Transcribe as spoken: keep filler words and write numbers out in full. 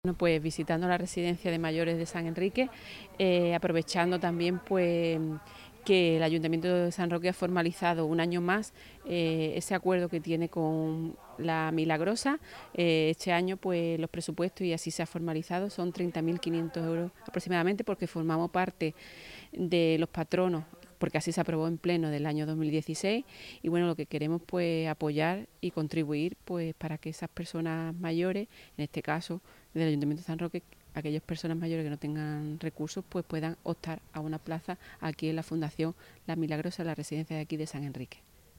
Bueno, pues visitando la residencia de mayores de San Enrique, eh, aprovechando también pues que el Ayuntamiento de San Roque ha formalizado un año más eh, ese acuerdo que tiene con la Milagrosa. Eh, este año pues los presupuestos, y así se ha formalizado, son treinta mil quinientos euros aproximadamente, porque formamos parte de los patronos, porque así se aprobó en pleno del año dos mil dieciséis, y bueno, lo que queremos pues apoyar y contribuir pues para que esas personas mayores, en este caso del Ayuntamiento de San Roque, aquellas personas mayores que no tengan recursos pues puedan optar a una plaza aquí en la Fundación La Milagrosa, en la residencia de aquí de San Enrique.